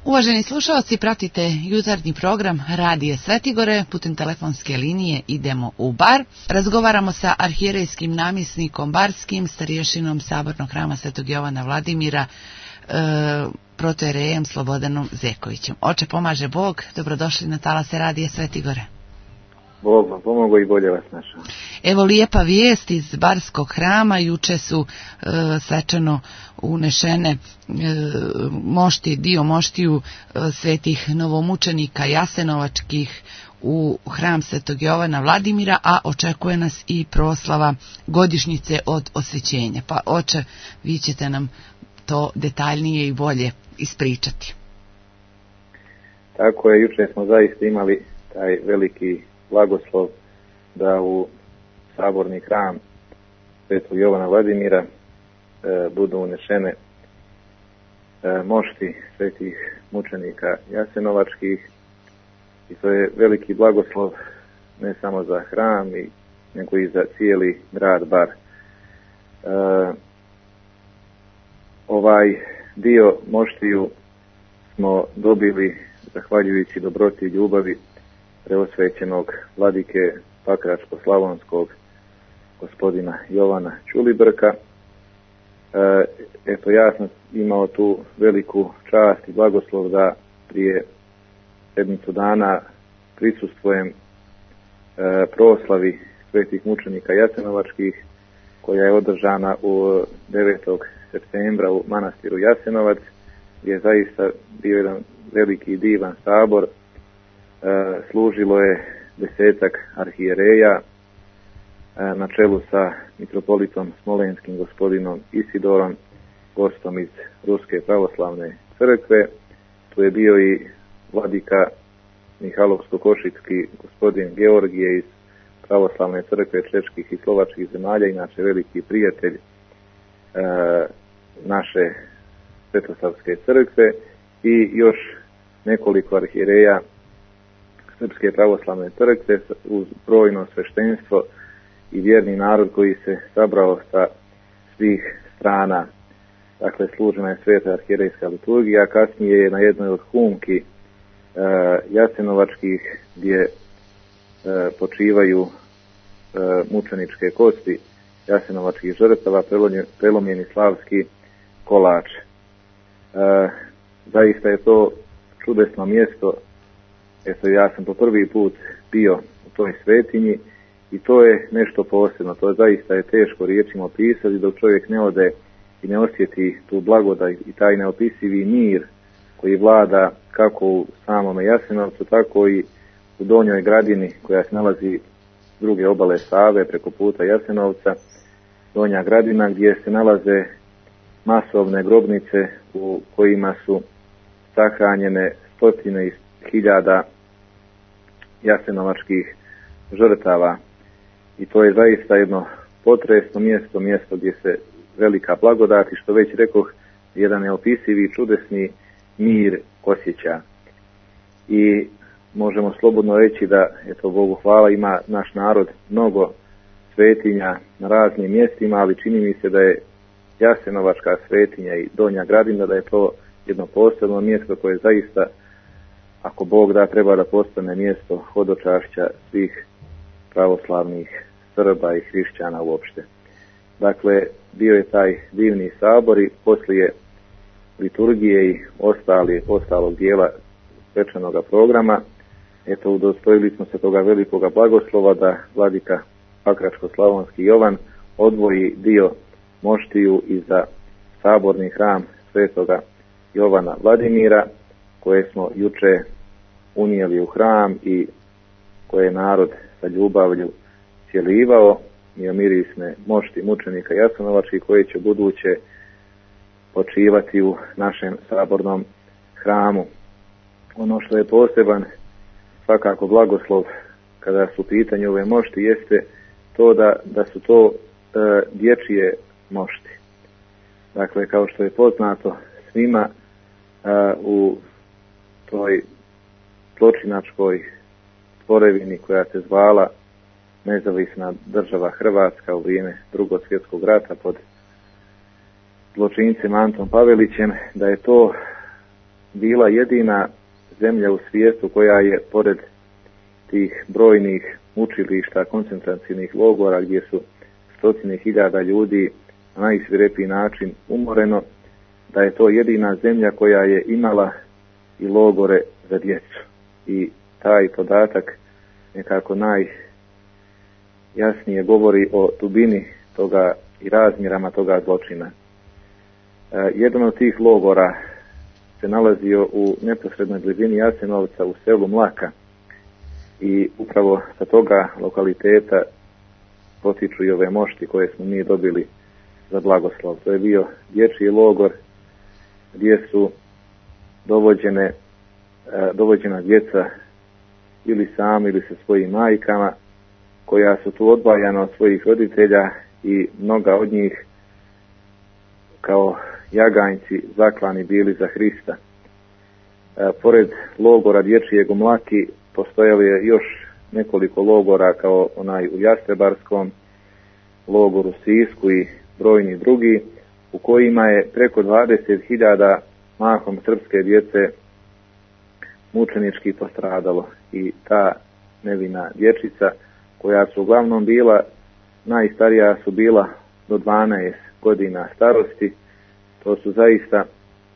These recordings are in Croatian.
Uvaženi slušalci, pratite jutarnji program Radije Svetigore. Putem telefonske linije idemo u Bar. Razgovaramo sa arhijerejskim namjesnikom barskim, starješinom Sabornog hrama Svetog Jovana Vladimira, protojerejem Slobodanom Zekovićem. Oče, pomaže Bog, dobrodošli na talase Radije Svetigore. Bog vam pomogao i bolje vas našao. Evo lijepa vijest iz Barskog hrama. Juče su svečano unešene dio moštiju svetih novomučenika jasenovačkih u hram Svetog Jovana Vladimira, a očekuje nas i proslava godišnjice od osvećenja. Pa oče, vi ćete nam to detaljnije i bolje ispričati. Tako je, juče smo zaista imali taj veliki blagoslov da u saborni hram Svetog Jovana Vladimira budu unešene mošti svetih mučenika jasenovačkih, i to je veliki blagoslov ne samo za hram, nego i za cijeli grad Bar. Ovaj dio moštiju smo dobili zahvaljujući dobroti i ljubavi preosvećenog vladike Pakračko-slavonskog gospodina Jovana Ćulibrka. Eto, ja sam imao tu veliku čast i blagoslov da prije sedmicu dana prisustvujem proslavi svetih mučenika jasenovačkih, koja je održana u 9. septembra u manastiru Jasenovac, gdje je zaista bio jedan veliki i divan sabor. Služilo je 10 arhijereja na čelu sa mitropolitom Smolenskim gospodinom Isidorom, gostom iz Ruske pravoslavne crkve. Tu je bio i vladika Mihalovsko-Košicki gospodin Georgije iz pravoslavne crkve čeških i slovačkih zemalja, inače veliki prijatelj naše Svetosavske crkve, i još nekoliko arhijereja Srpske pravoslavne crkve uz brojno sveštenstvo i vjerni narod koji se sabrao sa svih strana. Dakle, služena je sveta arhijerejska liturgija, a kasnije je na jednoj od humki jasenovačkih, gdje počivaju mučeničke kosti jasenovačkih žrtava, prelomljeni slavski kolač. Zaista je to čudesno mjesto. Eto, ja sam po prvi put bio u toj svetinji i to je nešto posebno. To zaista je teško riječima opisati dok čovjek ne ode i ne osjeti tu blagodat i taj neopisivi mir koji vlada kako u samome Jasenovcu, tako i u Donjoj Gradini, koja se nalazi s druge obale Save preko puta Jasenovca. Donja Gradina, gdje se nalaze masovne grobnice u kojima su sahranjene stotine i hiljada jasenovačkih žrtava. I to je zaista jedno potresno mjesto gdje se velika blagodat i, što već rekoh, jedan neopisivi čudesni mir osjeća. I možemo slobodno reći da, eto, Bogu hvala, ima naš narod mnogo svetinja na raznim mjestima, ali čini mi se da je Jasenovačka svetinja i Donja Gradina, da je to jedno posebno mjesto koje zaista, ako Bog da, treba da postane mjesto hodočašća svih pravoslavnih Srba i hrišćana uopšte. Dakle, bio je taj divni sabor i poslije liturgije i ostalog dijela svečanoga programa, eto, udostojili smo se toga velikoga blagoslova da vladika Pakračko-slavonski Jovan odvoji dio moštiju i za saborni hram Svetoga Jovana Vladimira, koje smo juče unijeli u hram i koje je narod sa ljubavlju cjelivao, mirisne mošti mučenika jasenovačkih, koje će buduće počivati u našem sabornom hramu. Ono što je poseban svakako blagoslov kada su u pitanju ove mošti jeste to da su to dječje mošti. Dakle, kao što je poznato svima, u toj zločinačkoj tvorevini koja se zvala Nezavisna država Hrvatska u vrijeme Drugog svjetskog rata pod zločincem Antom Pavelićem, da je to bila jedina zemlja u svijetu koja je pored tih brojnih učilišta, koncentracijnih logora gdje su stotine hiljada ljudi na najsvirepiji način umoreno, da je to jedina zemlja koja je imala i logore za djecu. I taj podatak nekako najjasnije govori o dubini toga i razmjerama toga zločina. Jedan od tih logora se nalazio u neposrednoj blizini Jasenovca u selu Mlaka i upravo sa toga lokaliteta potiču i ove mošti koje smo mi dobili za blagoslov. To je bio dječji logor gdje su dovođena djeca ili sami ili sa svojim majkama, koja su tu odvajana od svojih roditelja i mnoga od njih kao jaganjci zaklani bili za Hrista. Pored logora dječjeg u Mlaki postojalo je još nekoliko logora, kao onaj u Jastrebarskom, logor u Sisku i brojni drugi, u kojima je preko 20.000 mahom srpske djece mučenički postradalo. I ta nevina dječica, koja su uglavnom bila, najstarija su bila do 12 godina starosti, to su zaista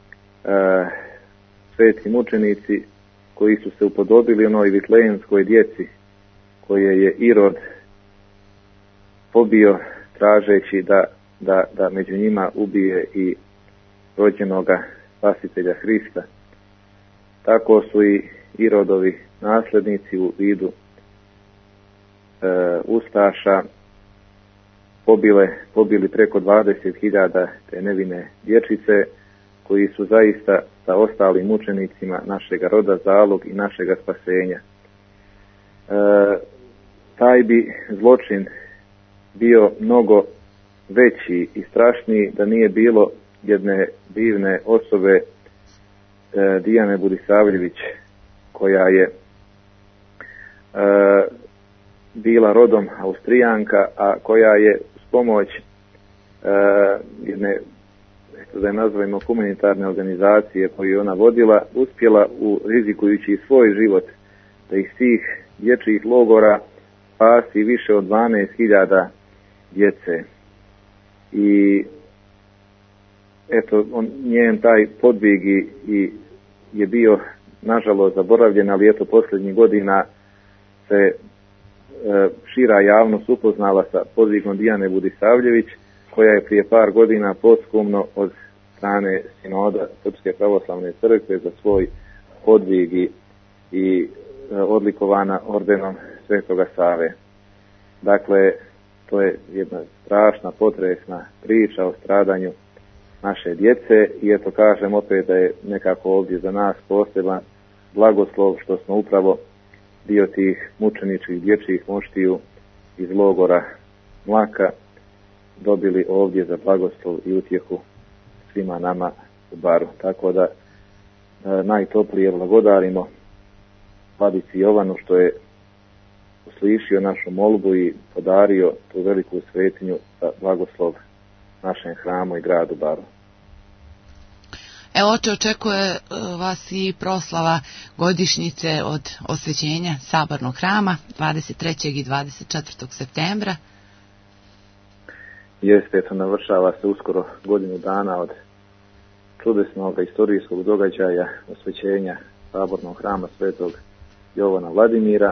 sveti mučenici koji su se upodobili onoj vitlejemskoj djeci koje je Irod pobio tražeći da među njima ubije i rođenoga spasitelja Hrista. Tako su i Irodovi nasljednici u vidu ustaša pobili preko 20.000 te nevine dječice, koji su zaista sa ostalim mučenicima našega roda zalog i našega spasenja. Taj bi zločin bio mnogo veći i strašniji da nije bilo jedne divne osobe, Dijane Budisavljević, koja je bila rodom Austrijanka, a koja je uz pomoć jedne, da je nazovemo, humanitarne organizacije koju je ona vodila, uspjela, rizikujući svoj život, da iz tih dječjih logora spasi više od 12.000 djece. I eto, njen taj podvig i je bio nažalost zaboravljen, ali eto posljednjih godina se šira javnost upoznala sa podvigom Dijane Budisavljević, koja je prije par godina posthumno od strane Sinoda Srpske pravoslavne crkve za svoj podvig i odlikovana ordenom Svetoga Save. Dakle, to je jedna strašna, potresna priča o stradanju naše djece i eto kažem opet da je nekako ovdje za nas poseban blagoslov što smo upravo dio tih mučeničkih dječjih moštiju iz logora Mlaka dobili ovdje za blagoslov i utjehu svima nama u Baru. Tako da najtoplije blagodarimo Vladici Jovanu što je uslišio našu molbu i podario tu veliku svetinju za blagoslov našem hramu i gradu Baru. Evo, oče, očekuje vas i proslava godišnjice od osvećenja Sabornog hrama 23. i 24. septembra. Jeste, to navršava se uskoro godinu dana od čudesnog istorijskog događaja osvećenja Sabornog hrama Svetog Jovana Vladimira,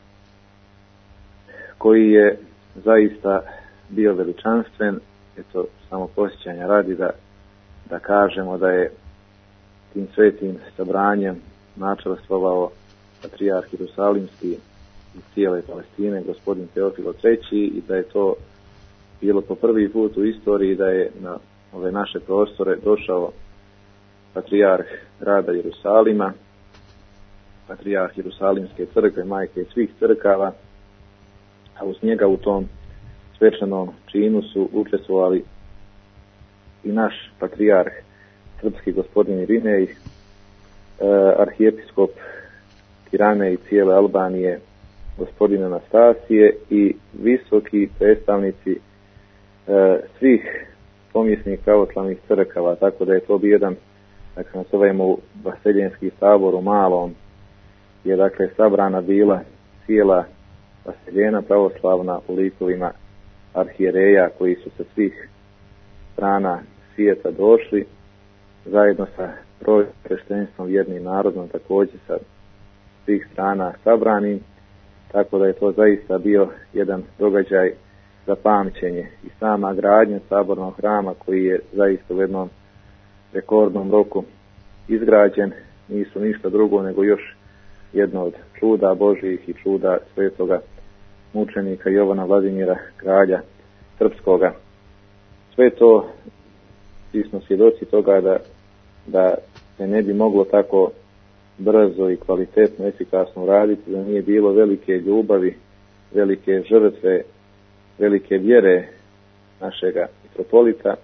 koji je zaista bio veličanstven. Eto, samo posjećanja radi da kažemo da je tim svetim sabranjem načelstvovao patrijarh Jerusalimski iz cijele Palestine, gospodin Teofilo III, i da je to bilo po prvi put u istoriji da je na ove naše prostore došao patrijarh grada Jerusalima, patrijarh Jerusalimske crkve, majke svih crkava, a uz njega u tom svečanom činu su učestvovali i naš patrijarh srpski gospodin Irinej, arhijepiskop Tirane i cijele Albanije gospodin Anastasije i visoki predstavnici svih pomjesnih pravoslavnih crkava, tako da je to bio jedan dakle nazovemo Vaseljenski sabor u Malom, je dakle sabrana bila cijela Vaseljena pravoslavna u likovima arhijereja koji su sa svih strana svijeta došli, zajedno sa preštenstvom vjernim narodom također sa svih strana sabranim, tako da je to zaista bio jedan događaj za pamćenje. I sama gradnja sabornog hrama koji je zaista u jednom rekordnom roku izgrađen, nisu ništa drugo nego još jedno od čuda Božjih i čuda svetoga mučenika Jovana Vladimira, kralja srpskoga. Sve to, svi smo svjedoci toga da se ne bi moglo tako brzo i kvalitetno, efikasno raditi, da nije bilo velike ljubavi, velike žrtve, velike vjere našega mitropolita.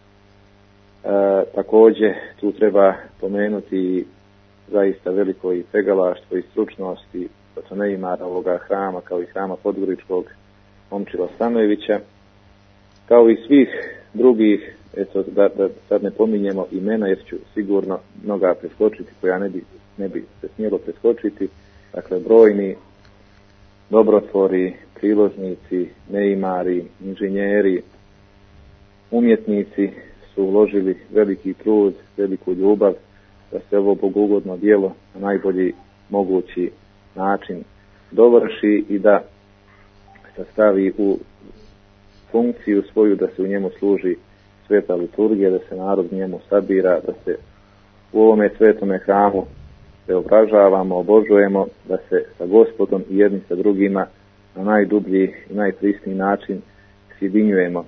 Također tu treba pomenuti zaista veliko i pregalaštvo i stručnost i patroneimara ovoga hrama, kao i hrama podgoričkog Momčila Stanojevića, kao i svih drugih, eto da sad ne pominjemo imena jer ću sigurno mnoga preskočiti koja ne bi se smjelo preskočiti. Dakle, brojni dobrotvori, priložnici, neimari, inženjeri, umjetnici su uložili veliki trud, veliku ljubav da se ovo bogugodno djelo na najbolji mogući način dovrši i da se stavi u funkciju svoju, da se u njemu služi sveta liturgija, da se narod njemu sabira, da se u ovome svetome hramu preobražavamo, obožujemo, da se sa Gospodom i jedni sa drugima na najdublji i najprisniji način sjedinjujemo.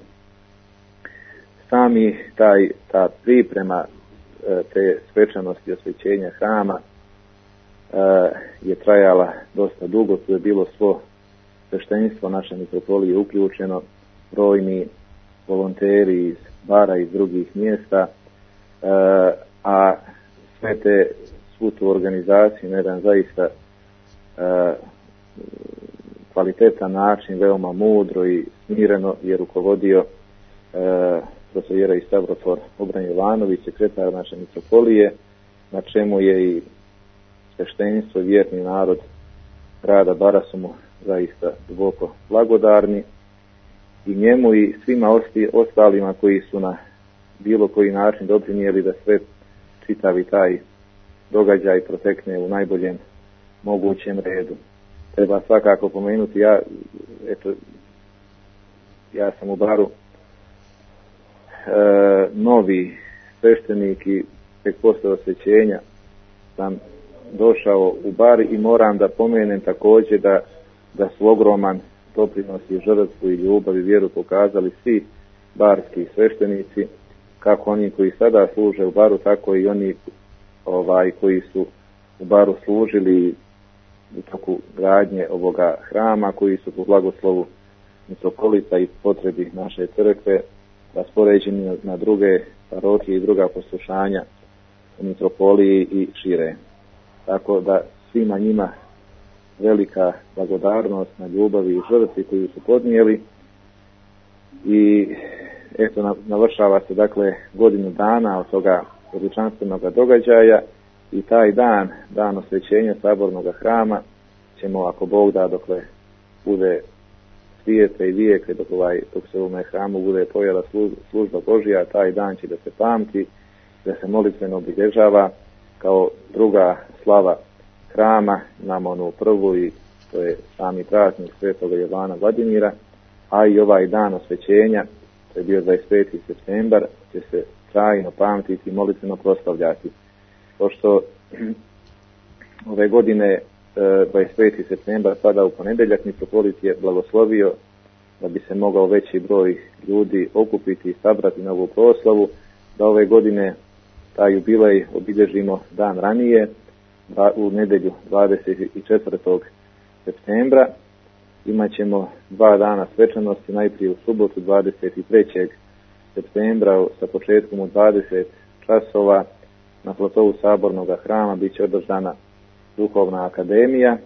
Sami ta priprema te svečanosti osvećenja hrama je trajala dosta dugo. Tu je bilo svo sveštenstvo naše mitropolije uključeno, brojni volonteri iz Bara i iz drugih mjesta, a svu tu organizaciju na jedan zaista kvalitetan način, veoma mudro i smireno je rukovodio profesor i stavrotvor Obran Jovanović, sekretar naše mitropolije, na čemu je i sveštenstvo, vjerni narod grada Bara su mu zaista duboko blagodarni, i njemu i svima ostalima koji su na bilo koji način doprinijeli da sve čitavi taj događaj protekne u najboljem mogućem redu. Treba svakako pomenuti, ja sam u Baru novi sveštenik i tek posle osvećenja sam došao u Bar i moram da pomenem također da su ogroman doprinos i žrtvu i ljubav i vjeru pokazali svi barski sveštenici, kako oni koji sada služe u Baru, tako i oni koji su u Baru služili u toku gradnje ovoga hrama, koji su po blagoslovu mitropolita i potrebi naše crkve raspoređeni na druge parohije i druga poslušanja u mitropoliji i šire. Tako da svima njima velika blagodarnost na ljubavi i žrtvi koju su podnijeli. I eto, navršava se dakle godinu dana od toga veličanstvenog događaja i taj dan osvećenja sabornog hrama ćemo, ako Bog da, dokle bude svijeta i vijeke, dok se u ovome hramu bude pojela služba Božja, taj dan će da se pamti, da se molitveno obilježava kao druga slava hrama. Imamo onu prvu i to je sami praznik svetoga Jovana Vladimira, a i ovaj dan osvećenja, to je bio 25. septembar, će se trajno pamtiti i molitveno proslavljati. Pošto ove godine 25. septembar pada u ponedjeljak, mitropolit je blagoslovio da bi se mogao veći broj ljudi okupiti i sabrati na ovu proslavu, da ove godine taj jubilej obilježimo dan ranije, u nedjelju 24. septembra. Imaćemo 2 dana svečanosti, najprije u subotu 23. septembra sa početkom u 20 časova na platovu sabornog hrama bit će održana duhovna akademija,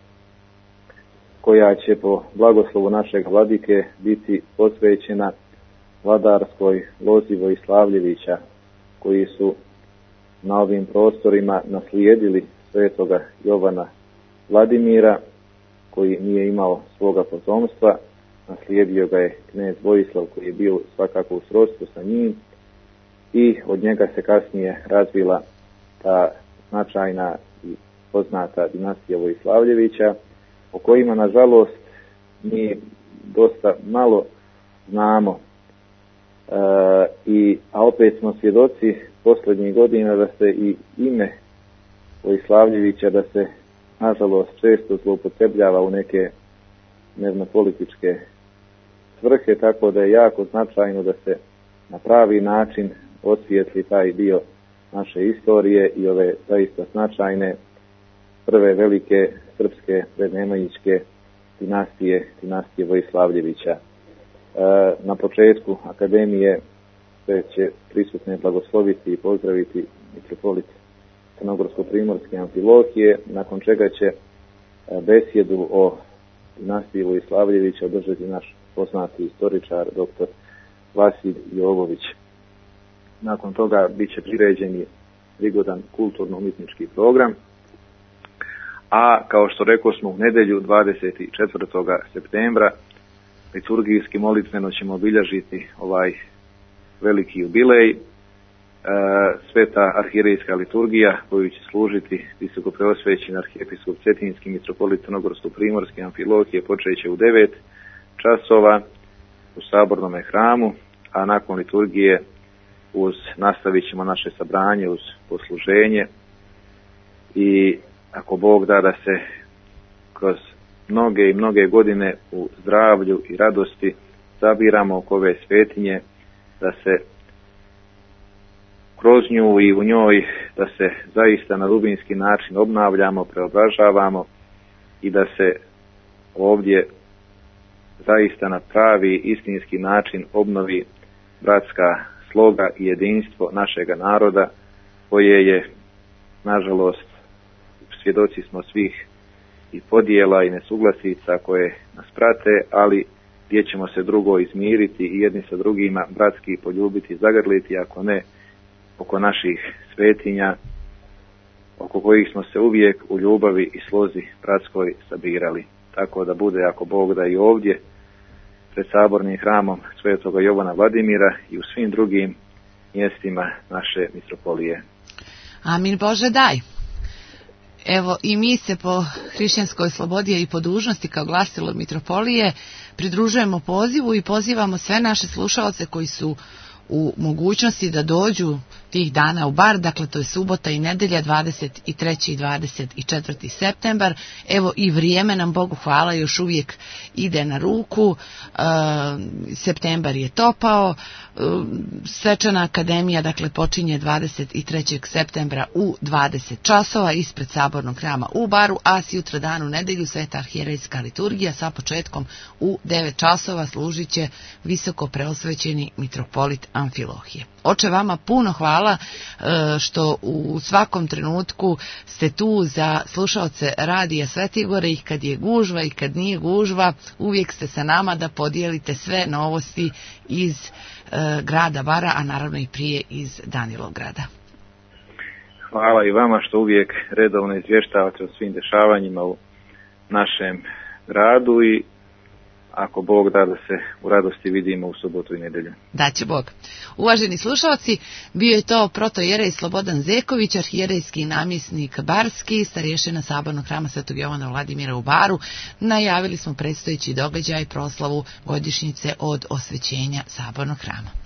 koja će po blagoslovu našeg vladike biti posvećena vladarskoj lozi Vojislavljevića, koji su na ovim prostorima naslijedili svetoga Jovana Vladimira, koji nije imao svoga potomstva. Naslijedio ga je knez Vojislav, koji je bio svakako u srodstvu sa njim, i od njega se kasnije razvila ta značajna i poznata dinastija Vojislavljevića, o kojima nažalost mi dosta malo znamo, a opet smo svjedoci posljednjih godina da se i ime Vojislavljevića da se nažalost često zloupotrebljava u neke dnevno-političke svrhe, tako da je jako značajno da se na pravi način osvijetli taj dio naše istorije i ove zaista značajne prve velike srpske prednemajičke dinastije Vojislavljevića. Na početku akademije sve će prisutne blagosloviti i pozdraviti mitropolit Crnogorsko-primorske Amfilohije, nakon čega će besjedu o dinastiji Vojislavljevića održati naš poznati istoričar dr. Vasilj Jovović. Nakon toga bit će priređen i prigodan kulturno-umjetnički program, a kao što rekao smo, u nedjelju 24. septembra liturgijski molitveno ćemo obilježiti ovaj veliki jubilej. Sveta arhijerejska liturgija koju će služiti visoko preosvećen arhijepiskop Cetinski mitropolit Crnogorsko-primorske Amfilohije počet će u 9 časova u sabornom hramu, a nakon liturgije nastavit ćemo naše sabranje uz posluženje i ako Bog da se kroz mnoge godine u zdravlju i radosti zabiramo oko ove svetinje, da se kroz nju i u njoj da se zaista na dubinski način obnavljamo, preobražavamo i da se ovdje zaista na pravi istinski način obnovi bratska sloga i jedinstvo našega naroda, koje je, nažalost, svjedoci smo svih i podjela i nesuglasica koje nas prate, ali gdje ćemo se drugo izmiriti i jedni sa drugima bratski poljubiti i zagrliti, ako ne oko naših svetinja, oko kojih smo se uvijek u ljubavi i slozi bratskoj sabirali. Tako da bude, ako Bog da, i ovdje pred sabornim hramom svetoga Jovana Vladimira i u svim drugim mjestima naše mitropolije. Amin Bože daj. Evo i mi se po hrišćanskoj slobodi i po dužnosti kao glasilo mitropolije pridružujemo pozivu i pozivamo sve naše slušaoce koji su u mogućnosti da dođu tih dana u Bar, dakle to je subota i nedelja 23. i 24. septembar. Evo i vrijeme nam, Bogu hvala, još uvijek ide na ruku. Septembar je topao. Svečana akademija dakle počinje 23. septembra u 20 časova ispred sabornog hrama u Baru, a sutra dan u nedelju sveta arhijerejska liturgija sa početkom u 9 časova služit će visoko preosvećeni mitropolit Amfilohije. Oče, vama puno hvala što u svakom trenutku ste tu za slušaoce radija Svetigore, i kad je gužva i kad nije gužva, uvijek ste sa nama da podijelite sve novosti iz grada Bara, a naravno i prije iz Danilovgrada. Hvala i vama što uvijek redovno izvještavate o svim dešavanjima u našem gradu i ako Bog da se u radosti vidimo u subotu i nedjelju. Da će Bog. Uvaženi slušalci, bio je to protojerej Slobodan Zeković, arhijerejski namjesnik barski, starješina sabornog hrama Svetog Jovana Vladimira u Baru. Najavili smo predstojeći događaj, proslavu godišnjice od osvećenja sabornog hrama.